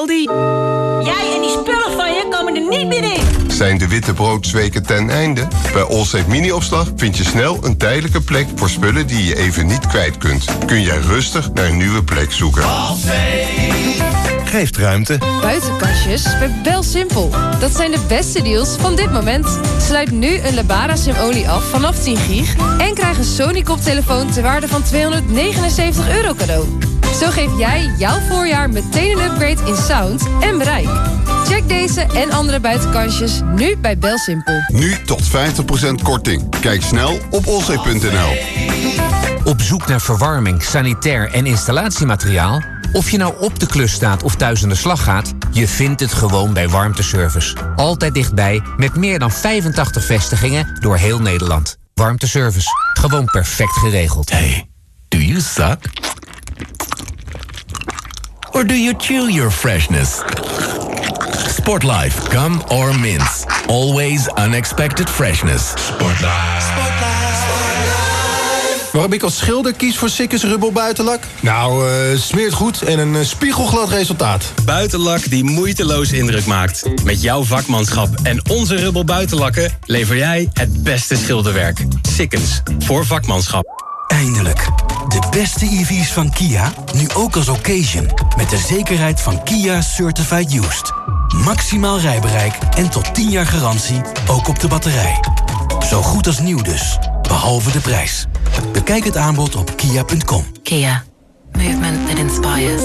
Aldi. Jij en die spullen van je komen er niet meer in. Zijn de witte broodsweken ten einde? Bij Allsafe Mini-opslag vind je snel een tijdelijke plek voor spullen die je even niet kwijt kunt. Kun jij rustig naar een nieuwe plek zoeken. Geeft ruimte. Buitenkastjes bij BelSimpel. Dat zijn de beste deals van dit moment. Sluit nu een Lebara Sim-olie af vanaf 10 gig... en krijg een Sony-koptelefoon ter waarde van €279 cadeau. Zo geef jij jouw voorjaar meteen een upgrade in sound en bereik. Check deze en andere buitenkastjes nu bij BelSimpel. Nu tot 50% korting. Kijk snel op allsafe.nl. Op zoek naar verwarming, sanitair en installatiemateriaal? Of je nou op de klus staat of thuis aan de slag gaat, je vindt het gewoon bij Warmteservice. Altijd dichtbij, met meer dan 85 vestigingen door heel Nederland. Warmteservice, gewoon perfect geregeld. Hey, do you suck? Or do you chew your freshness? Sportlife, gum or mints. Always unexpected freshness. Sportlife. Waarom ik als schilder kies voor Sikkes Rubbel buitenlak? Nou, smeert goed en een spiegelglad resultaat. Buitenlak die moeiteloos indruk maakt. Met jouw vakmanschap en onze Rubbel buitenlakken lever jij het beste schilderwerk. Sikkens, voor vakmanschap. Eindelijk. De beste EV's van Kia, nu ook als occasion. Met de zekerheid van Kia Certified Used. Maximaal rijbereik en tot 10 jaar garantie, ook op de batterij. Zo goed als nieuw dus, behalve de prijs. Bekijk het aanbod op kia.com. Kia. Movement that inspires.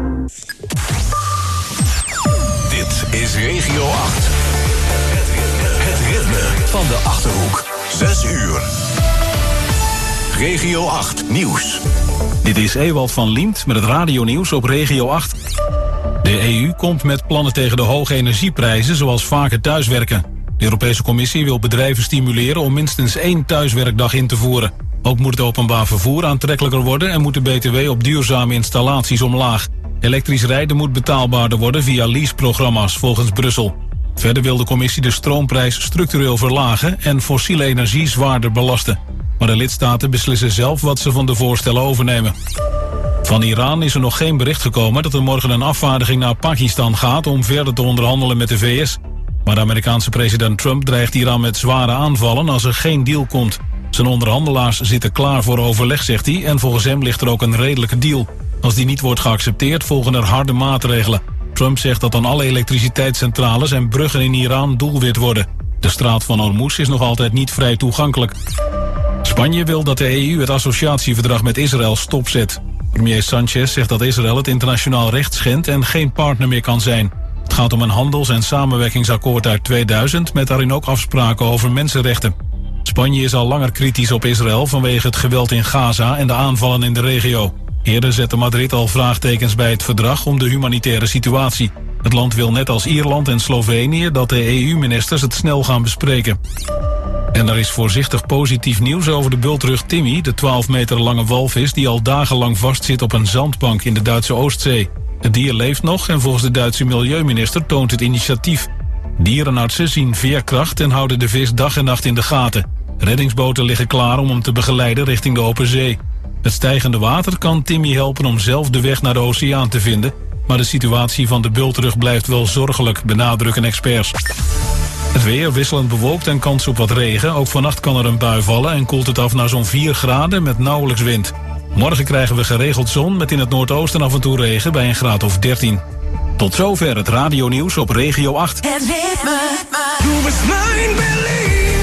Dit is Regio 8. Het ritme van de Achterhoek. 6 uur. Regio 8 Nieuws. Dit is Ewald van Liemt met het radionieuws op Regio 8. De EU komt met plannen tegen de hoge energieprijzen, zoals vaker thuiswerken. De Europese Commissie wil bedrijven stimuleren om minstens 1 thuiswerkdag in te voeren. Ook moet het openbaar vervoer aantrekkelijker worden en moet de BTW op duurzame installaties omlaag. Elektrisch rijden moet betaalbaarder worden via leaseprogramma's, volgens Brussel. Verder wil de Commissie de stroomprijs structureel verlagen en fossiele energie zwaarder belasten. Maar de lidstaten beslissen zelf wat ze van de voorstellen overnemen. Van Iran is er nog geen bericht gekomen dat er morgen een afvaardiging naar Pakistan gaat om verder te onderhandelen met de VS. Maar de Amerikaanse president Trump dreigt Iran met zware aanvallen als er geen deal komt. Zijn onderhandelaars zitten klaar voor overleg, zegt hij, en volgens hem ligt er ook een redelijke deal. Als die niet wordt geaccepteerd, volgen er harde maatregelen. Trump zegt dat dan alle elektriciteitscentrales en bruggen in Iran doelwit worden. De straat van Hormuz is nog altijd niet vrij toegankelijk. Spanje wil dat de EU het associatieverdrag met Israël stopzet. Premier Sanchez zegt dat Israël het internationaal recht schendt en geen partner meer kan zijn. Het gaat om een handels- en samenwerkingsakkoord uit 2000... met daarin ook afspraken over mensenrechten. Spanje is al langer kritisch op Israël vanwege het geweld in Gaza en de aanvallen in de regio. Eerder zette Madrid al vraagtekens bij het verdrag om de humanitaire situatie. Het land wil net als Ierland en Slovenië dat de EU-ministers het snel gaan bespreken. En er is voorzichtig positief nieuws over de bultrug Timmy, de 12 meter lange walvis die al dagenlang vastzit op een zandbank in de Duitse Oostzee. Het dier leeft nog en volgens de Duitse milieuminister toont het initiatief. Dierenartsen zien veerkracht en houden de vis dag en nacht in de gaten. Reddingsboten liggen klaar om hem te begeleiden richting de open zee. Het stijgende water kan Timmy helpen om zelf de weg naar de oceaan te vinden, maar de situatie van de bultrug blijft wel zorgelijk, benadrukken experts. Het weer wisselend bewolkt en kans op wat regen. Ook vannacht kan er een bui vallen en koelt het af naar zo'n 4 graden met nauwelijks wind. Morgen krijgen we geregeld zon met in het noordoosten af en toe regen bij een graad of 13. Tot zover het radionieuws op Regio 8. Het ritme. Du bist mein Berlin.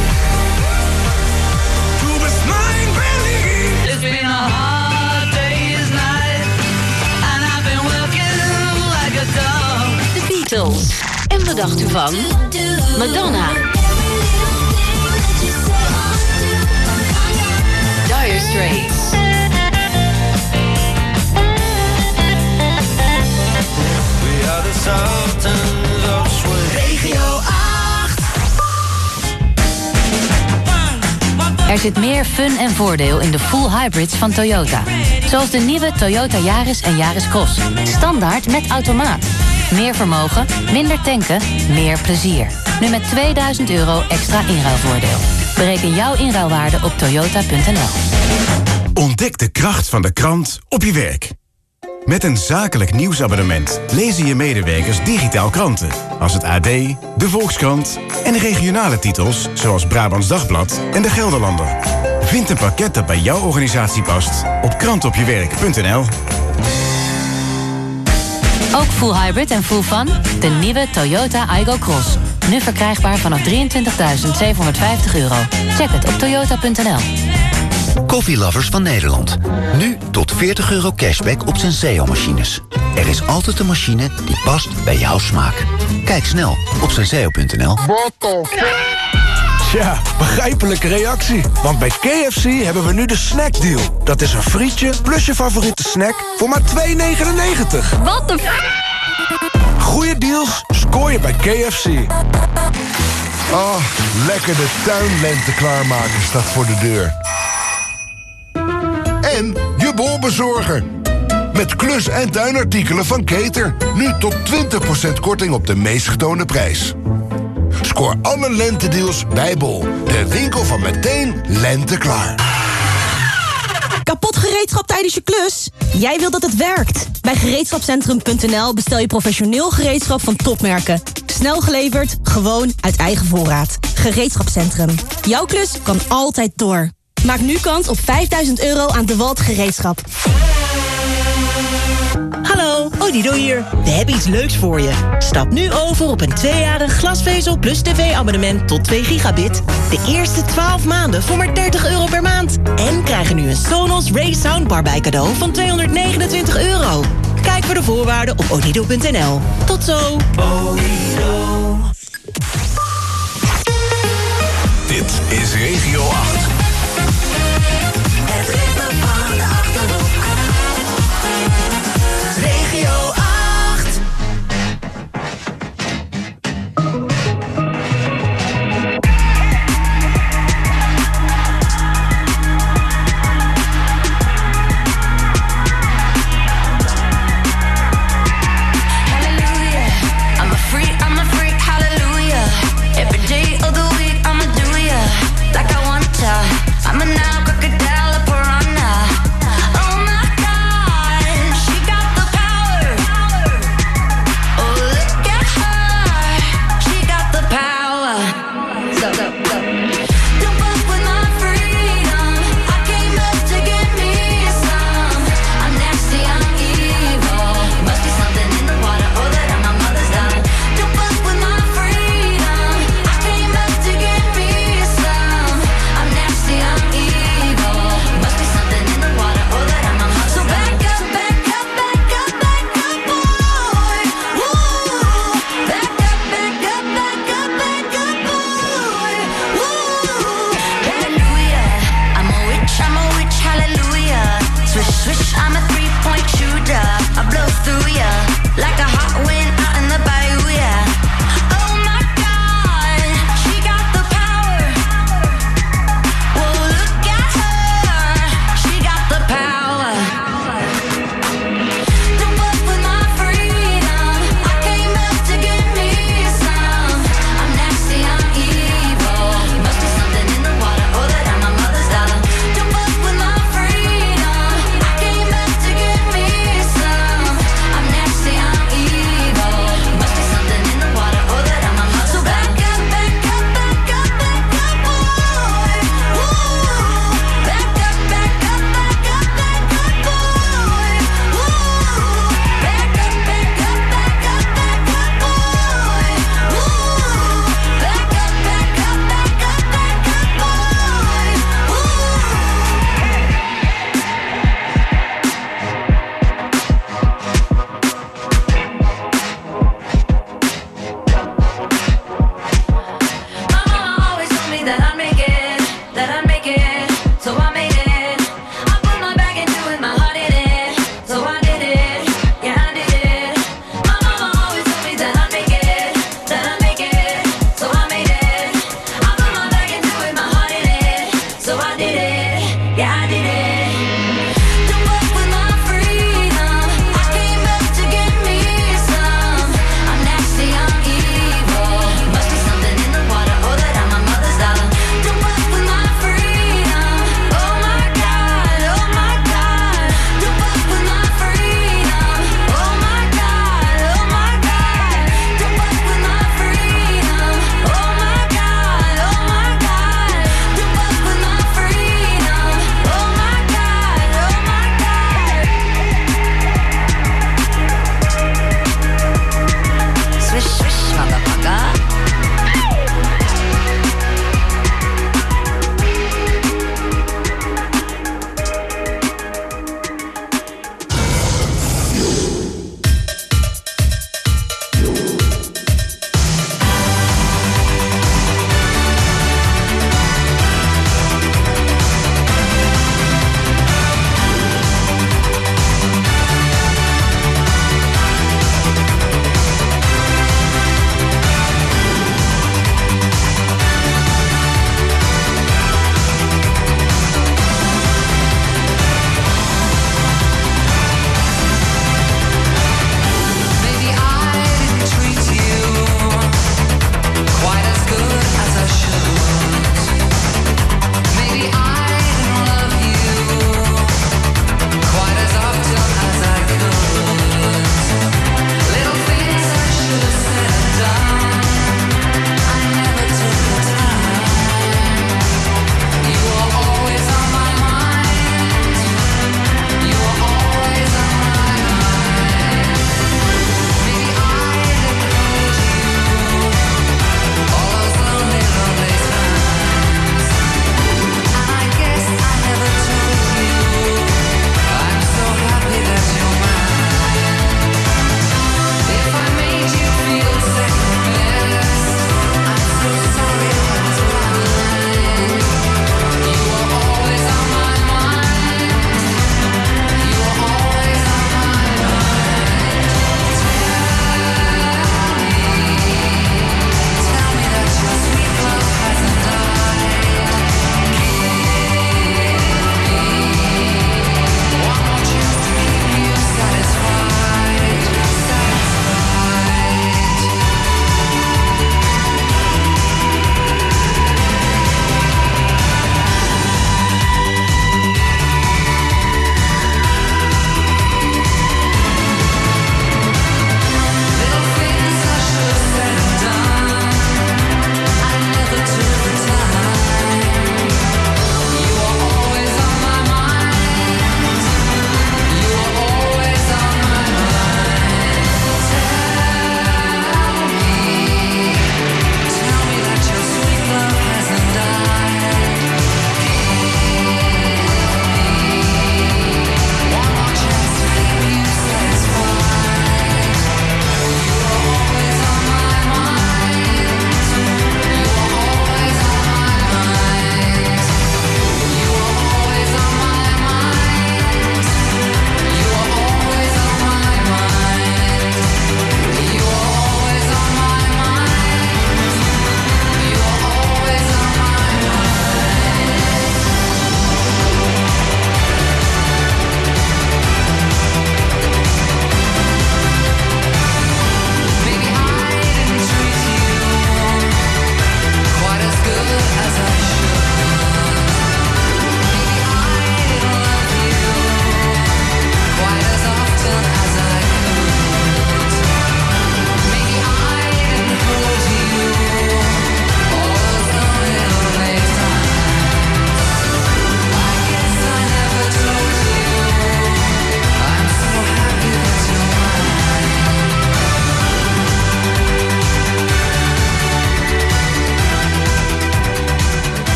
Du bist mein Berlin. It's been a hard day's night and I've been working like a dog. De Beatles. En wat dacht u van Madonna? Dire Straits. We are the sultans of swing. Regio 8. Er zit meer fun en voordeel in de full hybrids van Toyota. Zoals de nieuwe Toyota Yaris en Yaris Cross. Standaard met automaat. Meer vermogen, minder tanken, meer plezier. Nu met €2000 extra inruilvoordeel. Bereken jouw inruilwaarde op toyota.nl. Ontdek de kracht van de krant op je werk. Met een zakelijk nieuwsabonnement lezen je medewerkers digitaal kranten. Als het AD, de Volkskrant en regionale titels zoals Brabants Dagblad en de Gelderlander. Vind een pakket dat bij jouw organisatie past op krantopjewerk.nl. Ook full hybrid en full fun? De nieuwe Toyota Aygo Cross. Nu verkrijgbaar vanaf €23.750. Check het op toyota.nl. Coffeelovers van Nederland. Nu tot €40 cashback op Senseo-machines. Er is altijd een machine die past bij jouw smaak. Kijk snel op senseo.nl. Tja, begrijpelijke reactie. Want bij KFC hebben we nu de snackdeal. Dat is een frietje plus je favoriete snack voor maar €2,99. Wat de Goeie deals scoor je bij KFC. Ah, lekker de tuinlente klaarmaken staat voor de deur. En je bolbezorger. Met klus- en tuinartikelen van Keter. Nu tot 20% korting op de meest getoonde prijs. Scoor alle lentedeals bij Bol. De winkel van meteen lente klaar. Kapot gereedschap tijdens je klus? Jij wil dat het werkt. Bij gereedschapcentrum.nl bestel je professioneel gereedschap van topmerken. Snel geleverd, gewoon uit eigen voorraad. Gereedschapcentrum. Jouw klus kan altijd door. Maak nu kans op €5.000 aan DeWalt gereedschap. Hallo, Odido hier. We hebben iets leuks voor je. Stap nu over op een 2-jarig glasvezel plus tv-abonnement tot 2 gigabit. De eerste 12 maanden voor maar €30 per maand. En krijg er nu een Sonos Ray Soundbar bij cadeau van €229. Kijk voor de voorwaarden op odido.nl. Tot zo. Odido. Dit is Regio 8. Het ritme van de Achterhoek. Regio 8. Hallelujah, I'm a freak, hallelujah. Every day of the week I'ma do ya like I want ya.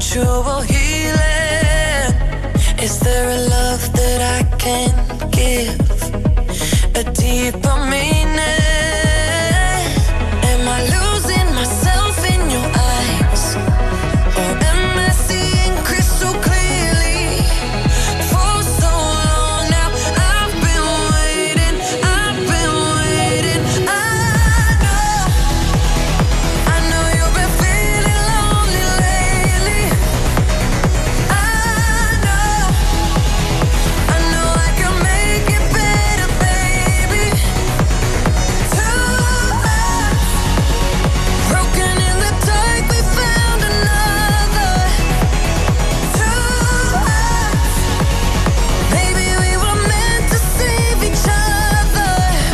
mutual healing. Is there a love that I can give? A deeper meaning? Am I losing myself in your eyes? Or am I seeing crystal clearly? For so long now, I've been waiting. I know you've been feeling lonely lately. I know I can make it better, baby. Two hearts broken in the dark, we found another. Two hearts, maybe we were meant to save each other.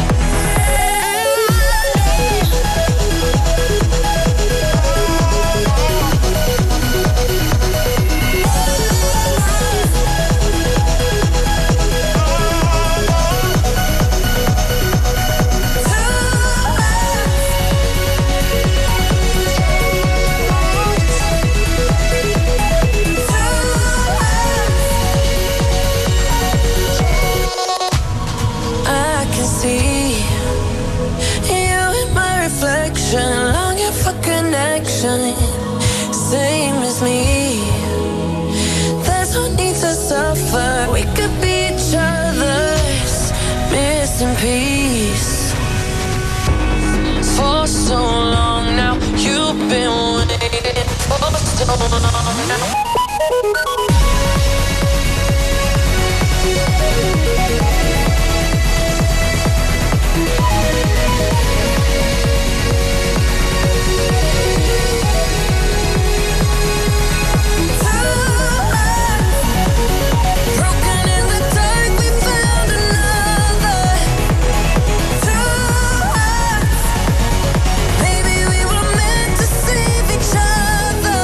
I can see you in my reflection, longing for connection, same as me. There's no need to suffer, we could be each other's missing piece. For so long now, you've been waiting for so long now. Broken in the dark, we found another. Two hearts, maybe we were meant to save each other.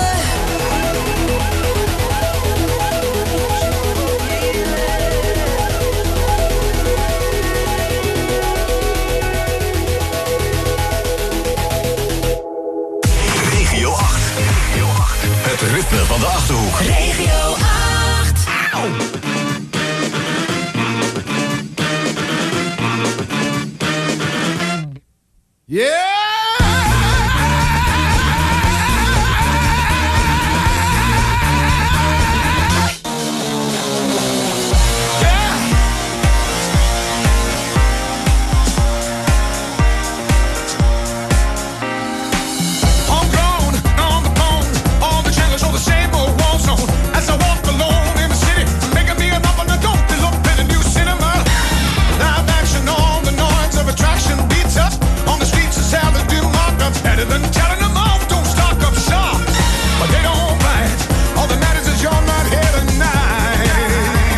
Regio 8. Het ritme van de Achterhoek. Regio 8. Yeah! I'm gone, on the phone. All the channels show the same old war zone. As I walk alone in the city, making me an up on the dope to look at a new cinema. Live action, all the noise of attraction beats us. On the streets of Salad do markup. Better than telling them off, don't stock up shop. But they don't bite. All that matters is you're not here tonight.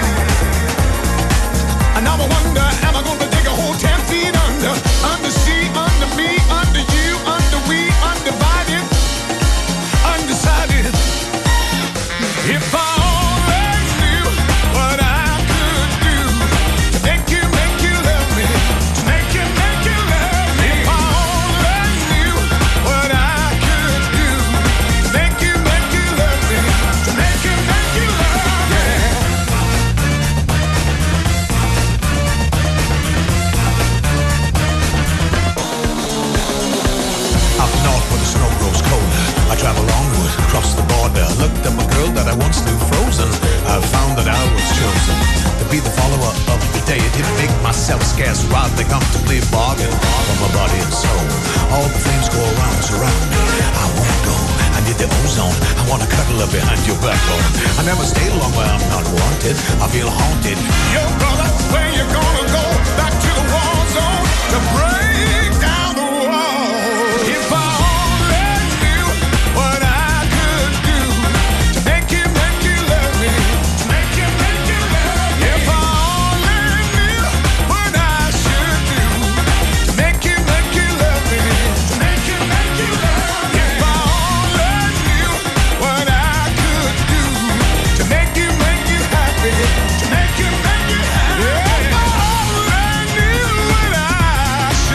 And now I wonder, am I going to dig a hole 10 feet under? Under sea, under me, under you, under we, undivided, undecided. If I only knew what I could do to make you love me, to make you love me. If I only knew what I could do to make you love me, to make you love me. Up north where the snow grows colder, I travel onward, across the border. Looked at my girl that I once knew frozen. I found that I was chosen to be the follower of the deity, to make myself scarce rather than comfortably bargain for my body and soul. All the flames go around, surround me. I won't go. I need the ozone. I want to cuddle up behind your backbone. I never stay long where I'm not wanted. I feel haunted. Yo, brother, where you gonna go? Back to the war zone to break down the wall. If I only knew what I could do to make you love me, to make you love me. If I only knew what I should do to make you love me, to make you love me. If I only knew what I could do to make you happy, to make you happy. If I only knew what I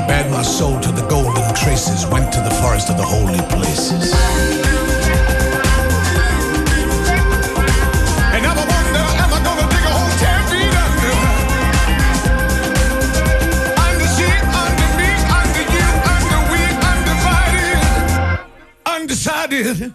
bared my soul to the golden traces, went to the forest of the holy places. And I wonder, am I gonna dig a hole 10 feet under? Under sheep, under me, under you, under we, undivided, undecided.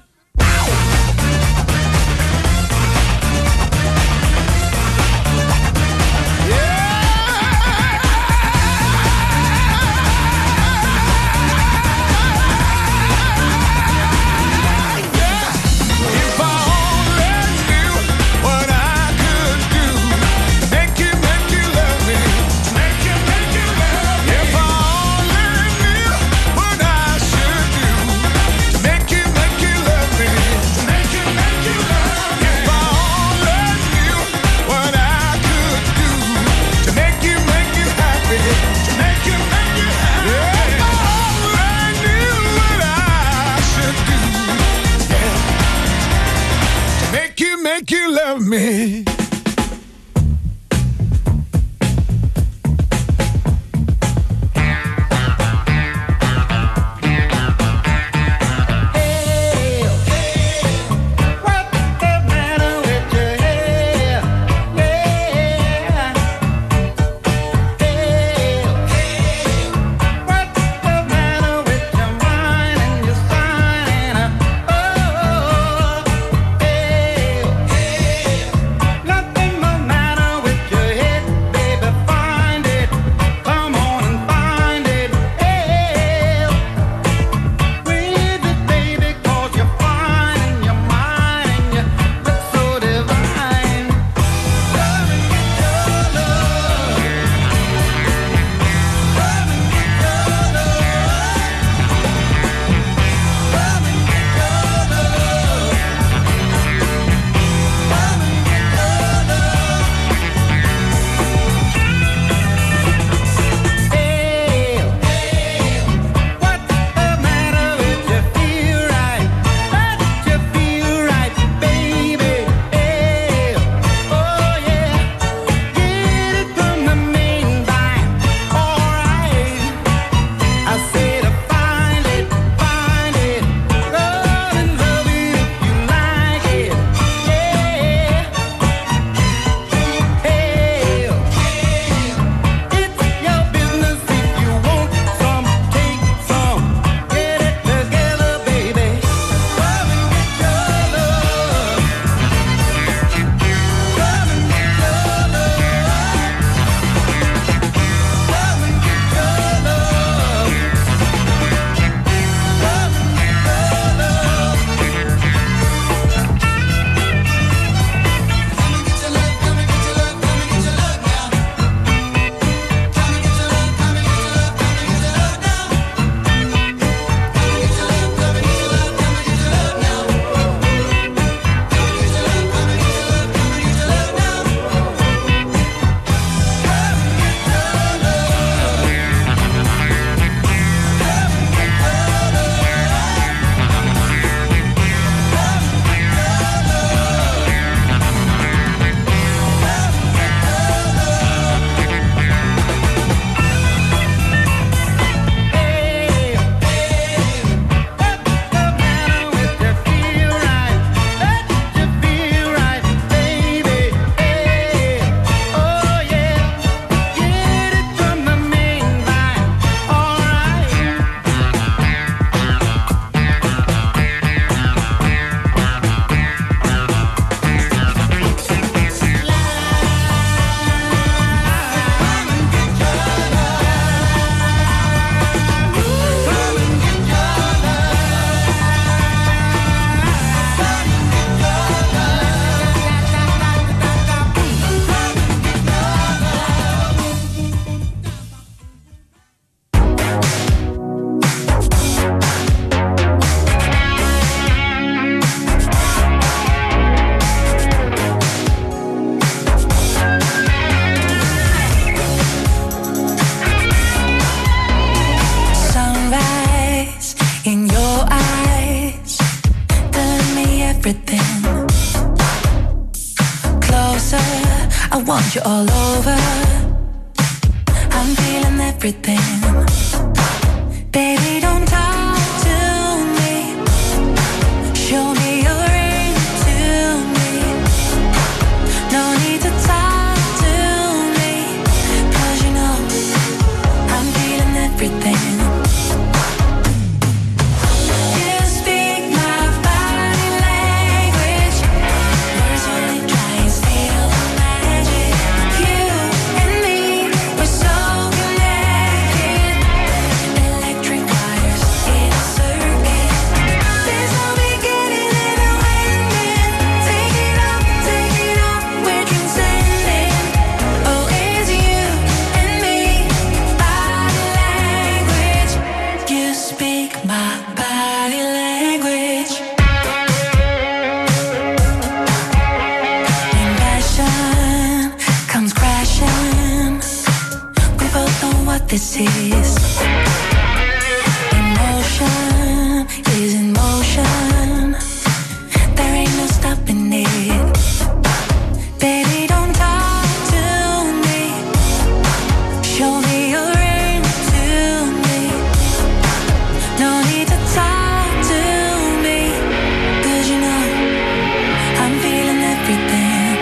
Make you love me. want you all over. I'm feeling everything. this. Emotion is in motion. There ain't no stopping it. Baby, don't talk to me. Show me you're into me. No need to talk to me. 'Cause you know I'm feeling everything.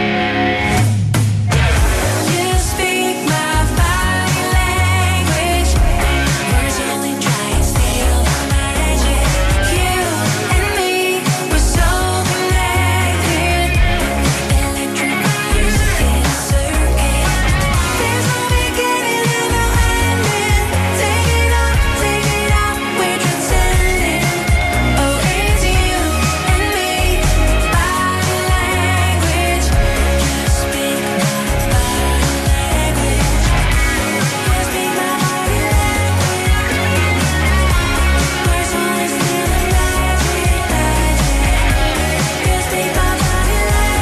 You speak my body language. Words only try and steal the magic. You and me, we're so connected. Electric wires in a circuit. There's no beginning and no ending. Take it out, we're transcending. Oh, it's you and me, body language. You speak my body language. You speak my body language. Words only steal the magic. You speak my body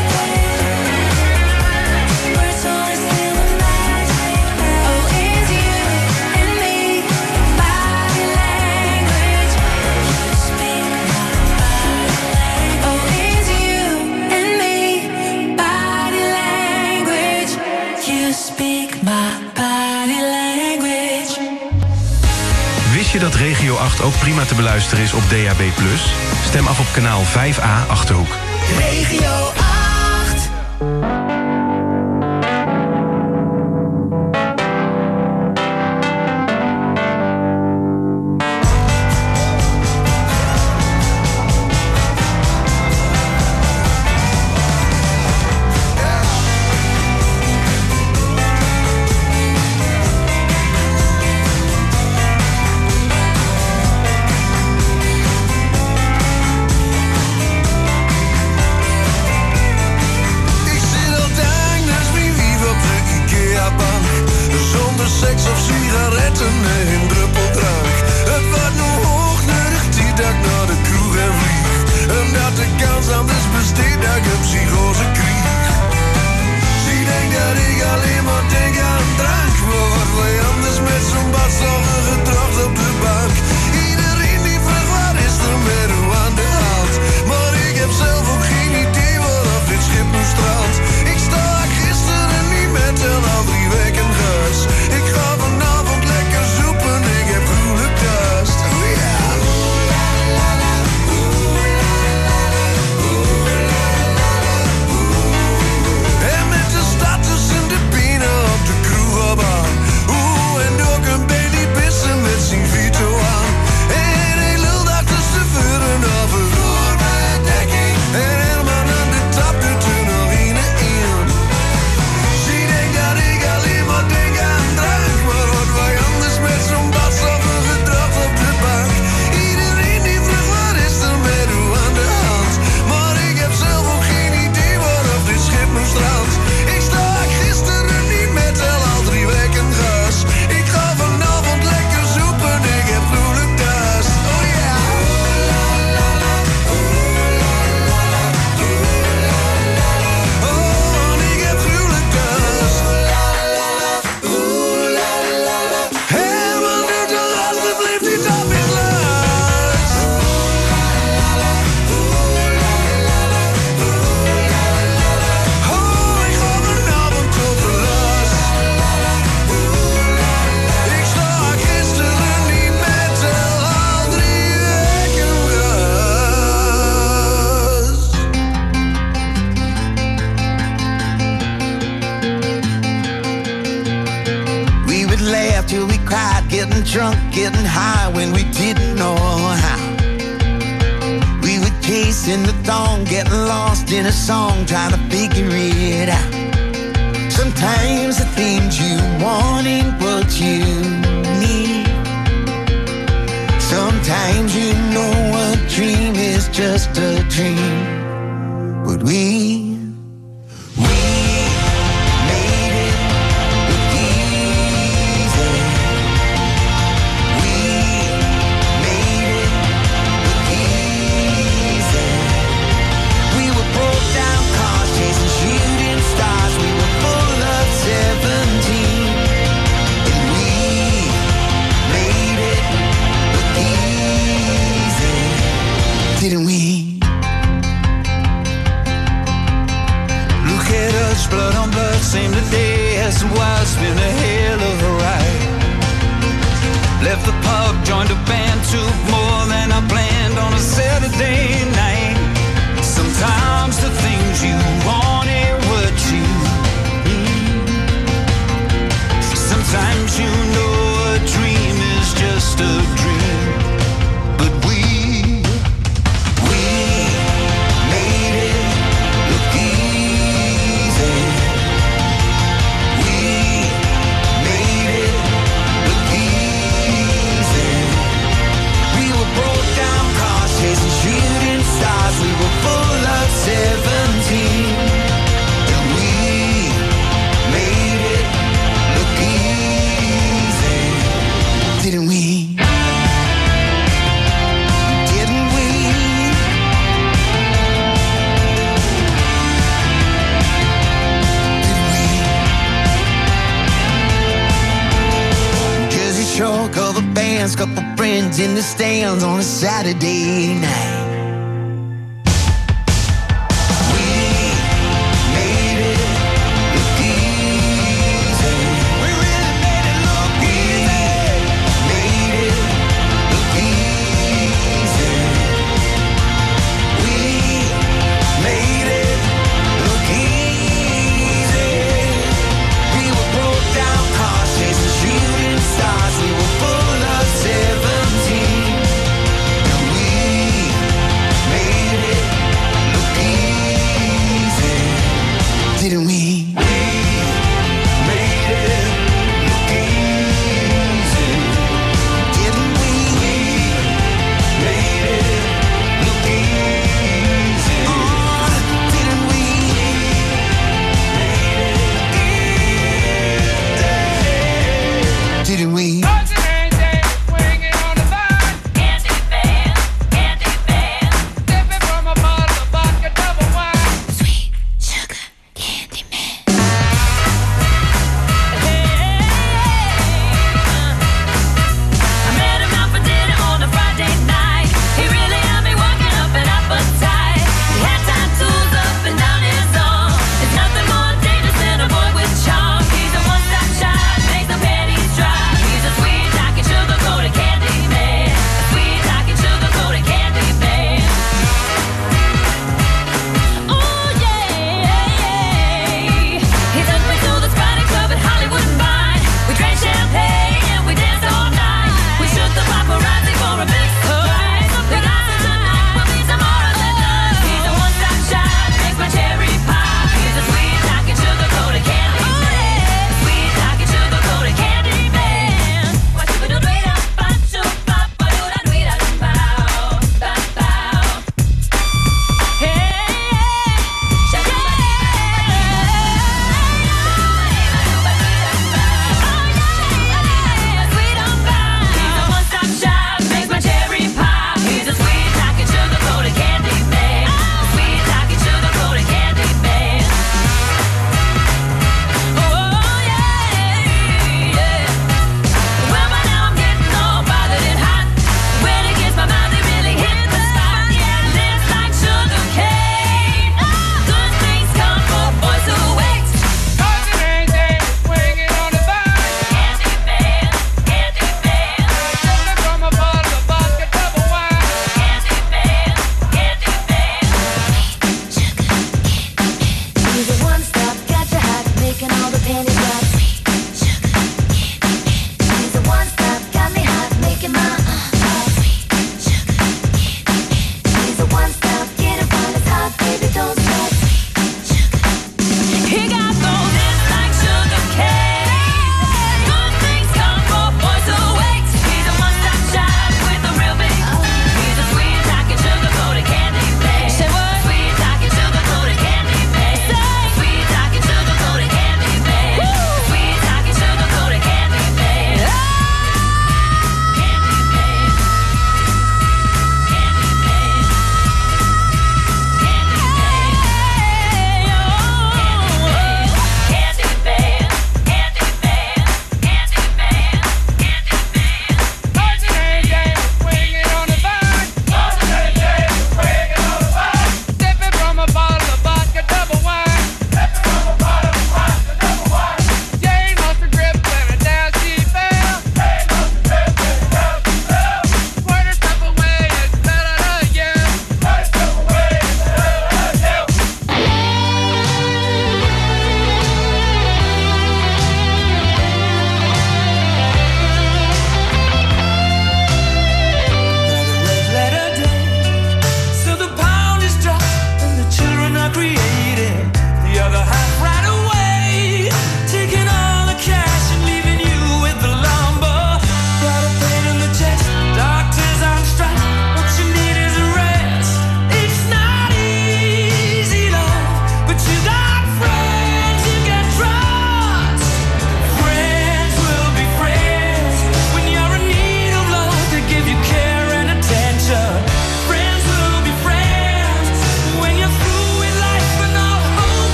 language. Words only steal the magic. Oh, it's you and me, body language. You speak my body language. Oh, it's you and me, body language. You speak my body language. Wist je dat Regio 8 ook prima te beluisteren is op DAB+? Stem af op kanaal 5A Achterhoek. Regio 8. Ik zit al dagelijks weer lief op de Ikea-bank. Zonder seks of sigaretten en druppeldrank. Het wordt nu hoog nodig die dat ik naar de kroeg en vlieg. En dat de kans anders besteedt dat ik een psychose krieg. Zie denk dat ik alleen maar denk aan drank. Maar wat wij anders met zo'n badstoffen gedrocht op de bank. Iedereen die vraagt waar is er met hoe aan de hand. Maar ik heb zelf ook geen idee waarop dit schip nu strandt. Ik sta gisteren niet met en al 3 weken gas. Ik ga vanavond lekker zoepen, ik heb groene kast. Oh ja. En met de stad tussen de benen op de kroegbaan. En ook een baby pissen met zijn Vito aan. En een luldag tussen de vuren op een vloerbedekking. En Herman aan de tap doet er nog in. Zie denk dat ik alleen maar denk aan drank. Maar wat wij anders met zo'n badstoffen gedrag op de bank. Iedereen die vraagt waar is er met hoe aan de hand. Maar ik heb zelf ook geen idee waarop dit schip nu strandt. Ik sta gisteren niet met al 3 weken gas. Ik ga vanavond lekker zoepen, ik heb groene kast. Oh ja. Oh, en ik heb groene kast. Herman, doe toch alsjeblieft niet op in last. Oh, ik ga vanavond tot de last. Ik sta gisteren niet met al 3 weken gas. We would laugh till we cried, getting drunk, getting high when we didn't know how. We would chase in the thong, getting lost in a song, trying to figure it out. Sometimes the things you want ain't what you need. Sometimes you know a dream is just a dream. But we We Left the pub, joined a band, took more than I planned on a Saturday night. Sometimes the things you want ain't what you need. Sometimes you know a dream is just a dream. But we made it look easy. We made it look easy. We were broke down cars chasing shooting stars. We were full of 17. And we made it look easy. Didn't we? Didn't we? Jersey Shore, cover bands, couple friends in the stands on a Saturday night. We made it look easy. We really made it look easy. Made it look easy. We made it look easy. We were broke down cars chasing shooting stars. We were full of 17. And we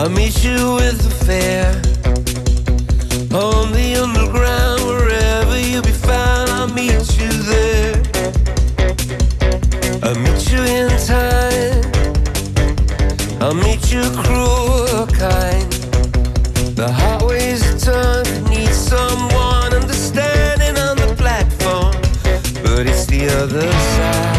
I'll meet you with the fair. On the underground, wherever you be found, I'll meet you there. I'll meet you in time. I'll meet you cruel or kind. The hot ways of time need someone understanding on the platform, but it's the other side.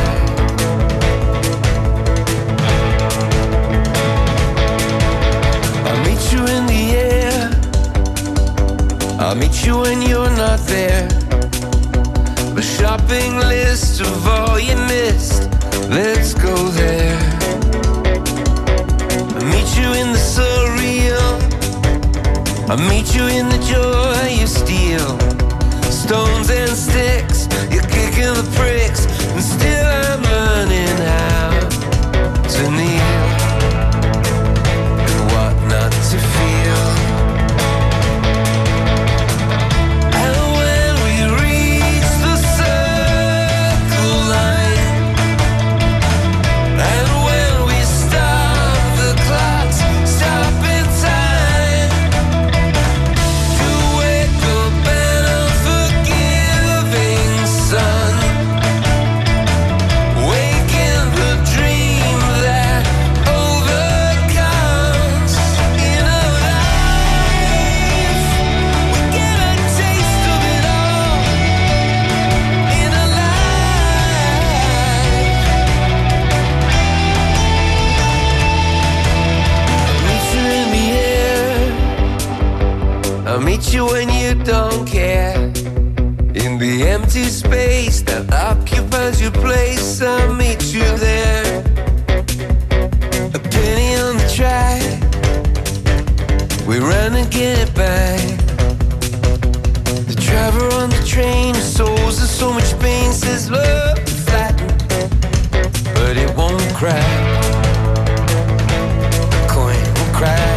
I'll meet you in the air. I'll meet you when you're not there. The shopping list of all you missed, let's go there. I'll meet you in the surreal. I'll meet you in the joy you steal. Stones and sticks, you're kicking the pricks, and still I'm learning how to kneel and what not to feel. And when we reach the circle line, and when we stop the clocks, stop in time to wake up an unforgiving sun, waking the dream that overcomes. In a life, we get a taste of it all. In a I'll meet you when you don't care. In the empty space that occupies your place, I'll meet you there. A penny on the track, we run and get it back. The driver on the train souls in so much pain says love is flatten, but it won't crack. The coin will crack.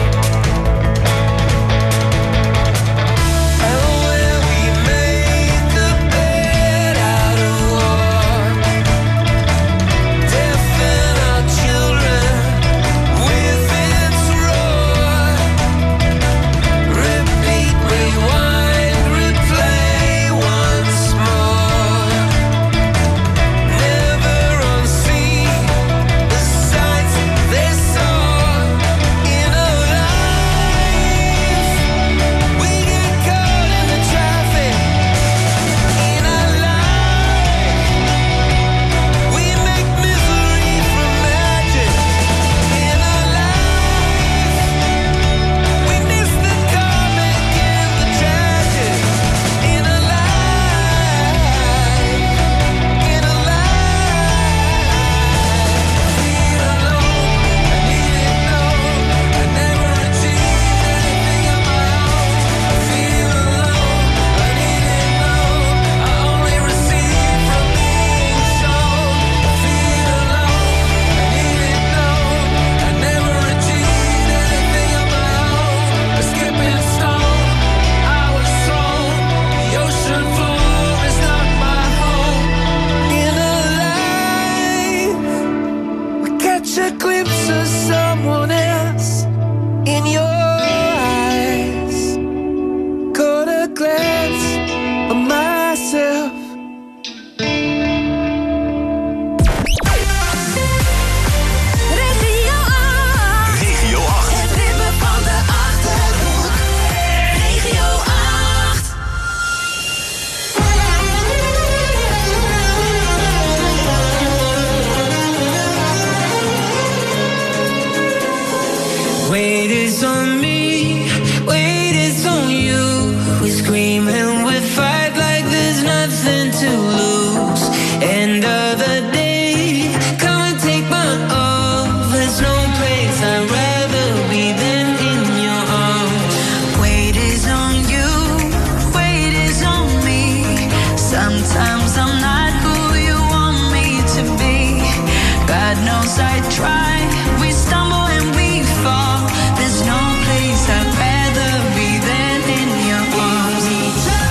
Weight is on me, weight is on you. We scream and we fight like there's nothing to lose. End of the day, come and take my all. There's no place I'd rather be than in your arms. Weight is on you, weight is on me. Sometimes I'm not who you want me to be. God knows I try, we stumble and we fall. There's no place I'd rather be than in your arms.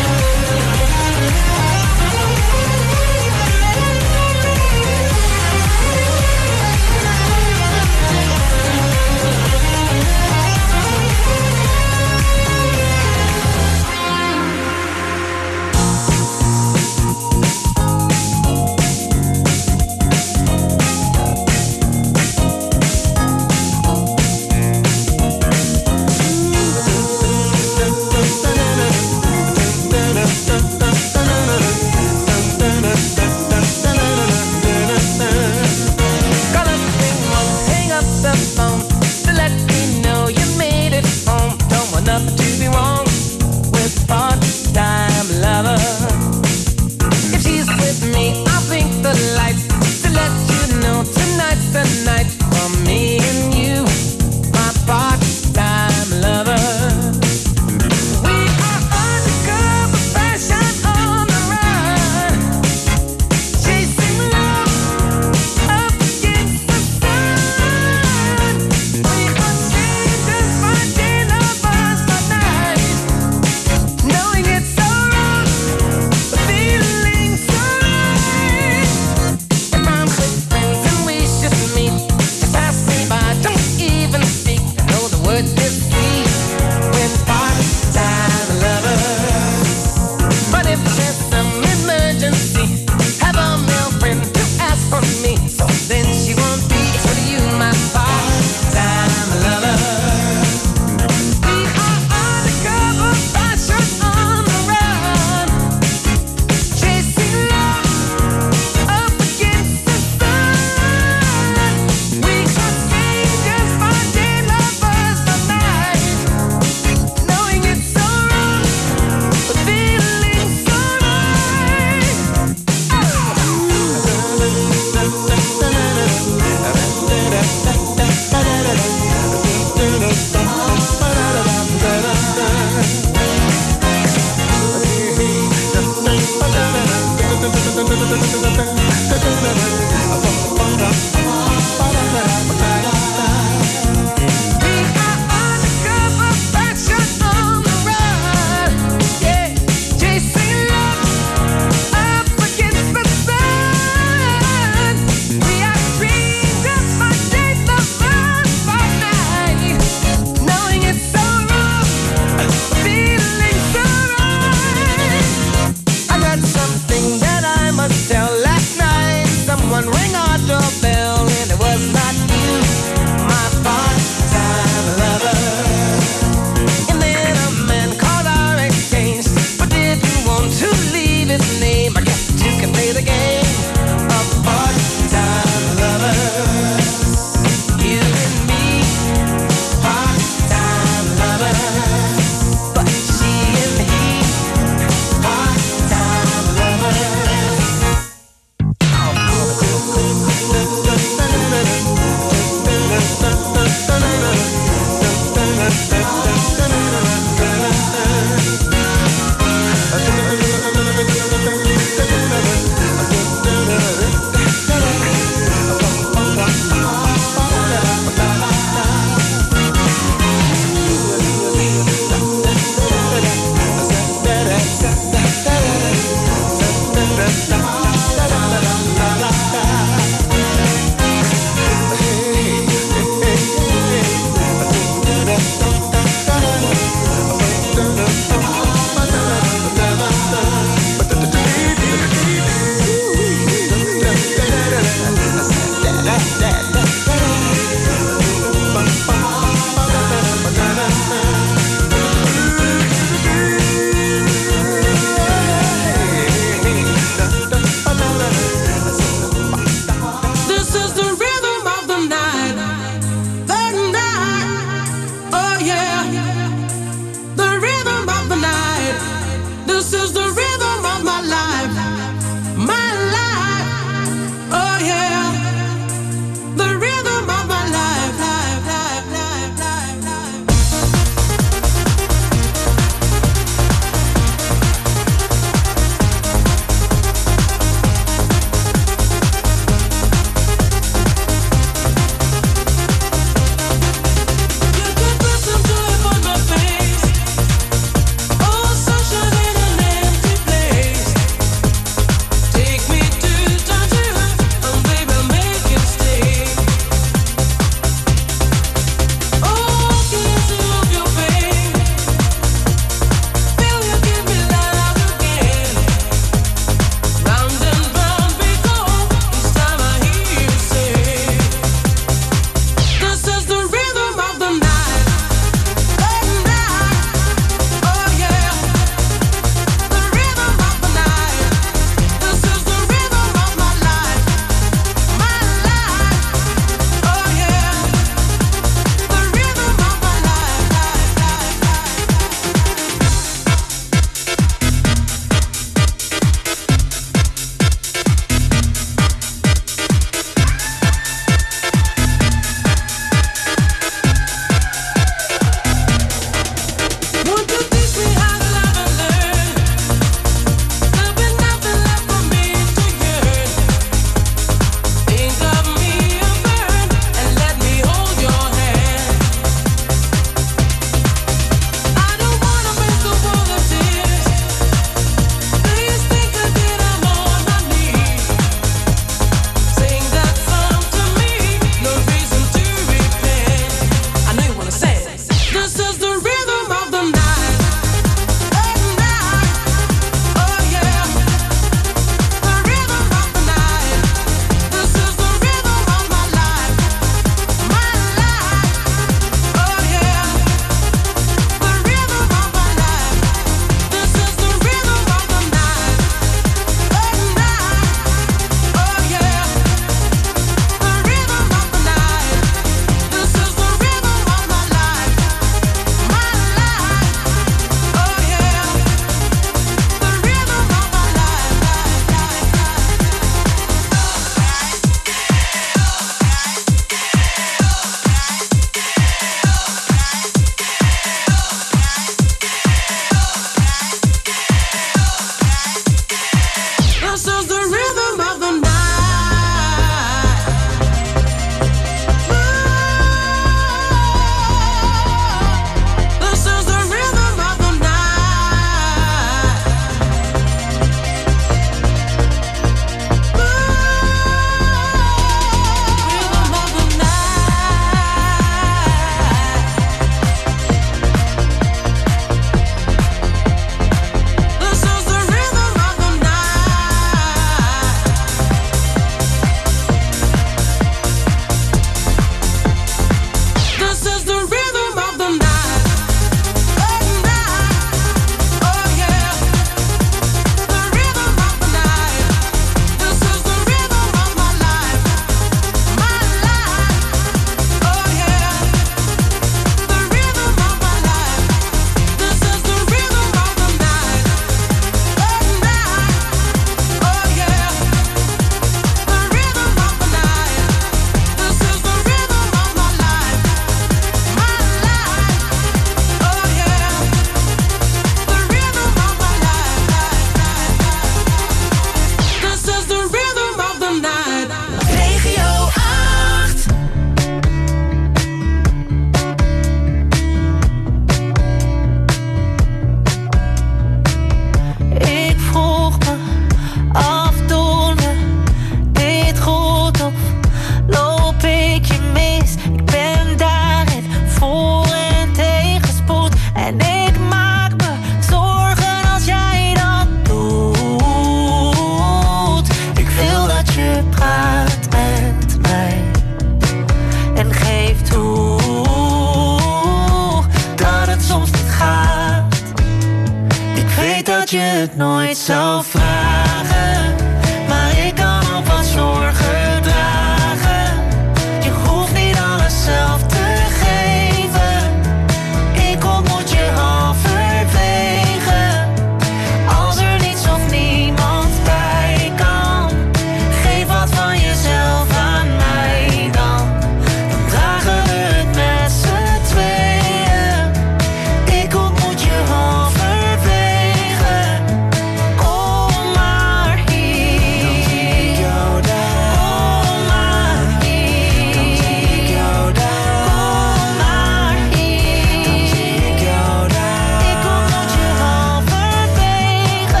het nooit zou vragen, maar ik kan op wat zorgen dragen. Je hoeft niet alles zelf te geven. Ik ontmoet je halverwege. Als er niets of niemand bij kan, geef wat van jezelf aan mij dan. Dan dragen we het met z'n tweeën. Ik ontmoet je halverwege. Kom maar hier. Dan zie ik jou daar. Kom maar hier. Dan zie ik jou daar. Kom maar hier. Dan zie ik jou daar. Ik ontmoet je halverwege.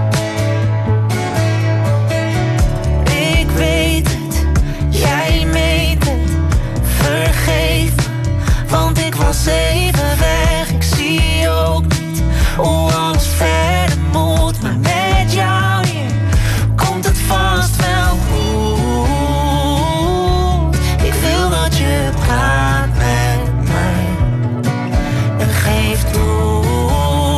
Ik weet het, jij meent het. Vergeef me, want ik was even weg. Ik zie ook niet hoe alles verder moet. Maar met jou hier komt het vast wel goed. Ik wil dat je praat met mij en geef toe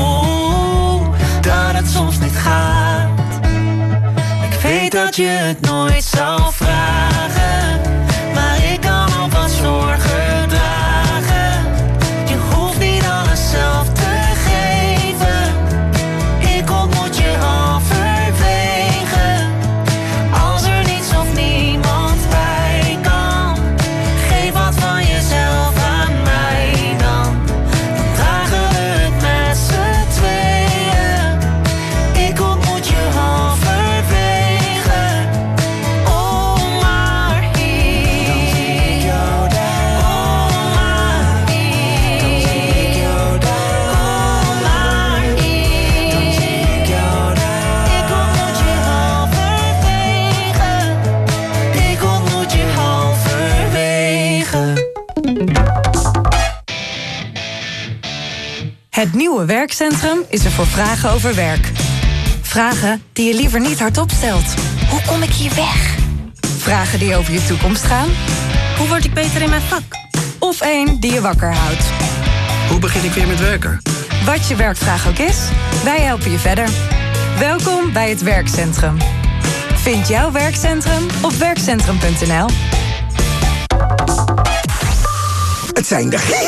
dat het soms niet gaat. Ik weet dat je het nooit zou vragen, maar ik kan op wat zorgen dragen. Je hoeft niet alles zelf te geven. Ik ontmoet je halverwege. Als er niets of niemand bij kan, geef wat van jezelf aan mij dan. Dan dragen we het met z'n tweeën. Ik ontmoet je halverwege. Kom maar hier. Dan zie ik jou daar. Kom maar hier. Dan zie ik jou daar. Kom maar hier. Dan zie ik jou daar. Ik ontmoet je halverwege. Ik ontmoet je halverwege. Het nieuwe werkcentrum is er voor vragen over werk. Vragen die je liever niet hardop stelt. Hoe kom ik hier weg? Vragen die over je toekomst gaan. Hoe word ik beter in mijn vak? Of één die je wakker houdt. Hoe begin ik weer met werken? Wat je werkvraag ook is, wij helpen je verder. Welkom bij het werkcentrum. Vind jouw werkcentrum op werkcentrum.nl. Het zijn de